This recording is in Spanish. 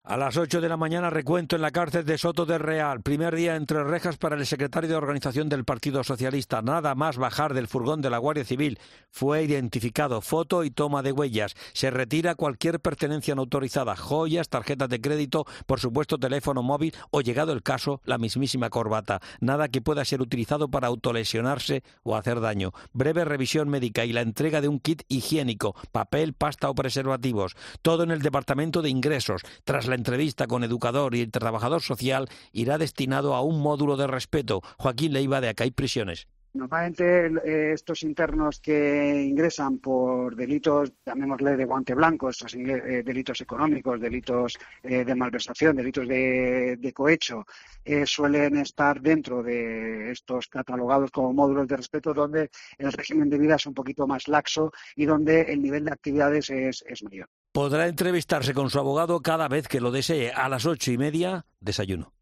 A las 8 de la mañana, recuento en la cárcel de Soto del Real. Primer día entre rejas para el secretario de organización del Partido Socialista. Nada más bajar del furgón de la Guardia Civil. Fue identificado, foto y toma de huellas. Se retira cualquier pertenencia no autorizada, joyas, tarjetas de crédito, por supuesto teléfono móvil o, llegado el caso, la mismísima corbata. Nada que pueda ser utilizado para autolesionarse o hacer daño. Breve revisión médica y la entrega de un kit higiénico, papel, pasta o preservativos. Todo en el Departamento de Ingresos. Tras la entrevista con educador y el trabajador social, irá destinado a un módulo de respeto. Joaquín Leiva, de Acay Prisiones. Normalmente estos internos que ingresan por delitos, llamémosle de guante blanco, estos delitos económicos, delitos de malversación, delitos de cohecho, suelen estar dentro de estos catalogados como módulos de respeto, donde el régimen de vida es un poquito más laxo y donde el nivel de actividades es mayor. Podrá entrevistarse con su abogado cada vez que lo desee. A las 8:30, desayuno.